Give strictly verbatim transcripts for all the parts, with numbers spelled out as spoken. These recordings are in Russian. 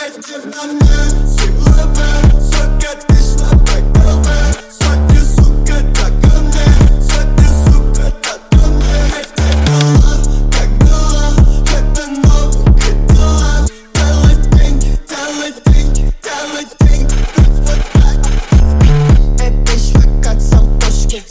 Эти на мне силовые, сокет лишь на ПКВ. Сотни, сука, так ко мне, сотни, сука, так ко мне. Эти дела, как дела, это новый дела. Делай деньги, делай деньги, делай деньги. Вот так. Эти швы как сантошки.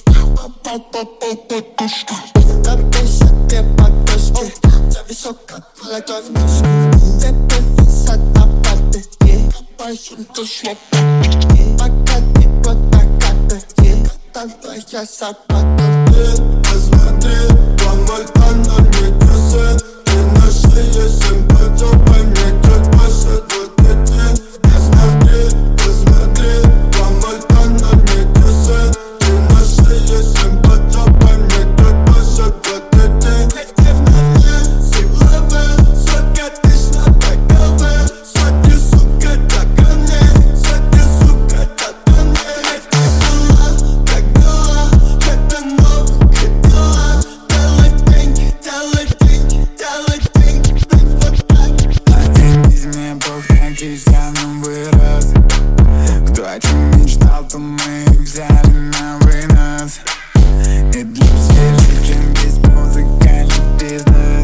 Там пишет две подушки. За высоко, ладонь в мышку. Тебе висят на паты. Копаешь душ лопаты. Пока ты вот накатывай. Там твоя сапата. Посмотри, помолка на мне красит. Ты на шее семь пальцев, по мне чуть больше двадцати. Посмотри, посмотри, помолка на мне красит. Ты на шее семь пальцев, по мне чуть больше двадцати. Эти на мне силовые, сокет лишь на ПКВ. Сотни, сука, так ко мне, сотни, сука, так ко мне. Эти дела, как дела, это новые дела. Делай деньги, делай деньги, делай деньги. Вот так. Организме проходишься новый раз. Кто о чем мечтал, то мы взяли на вынос. И для всех, чем весь музыкальный бизнес.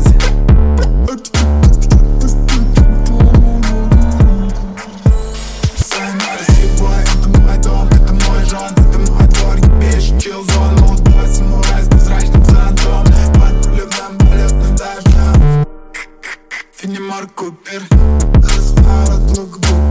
Сайнар Сибой, это мой дом, это мой жон, это мой двор, ебешь, чил зон. Молодой самурай с прозрачным зонтом, под проливным балетным дождем. Фенимор Купер, разворот лукбук.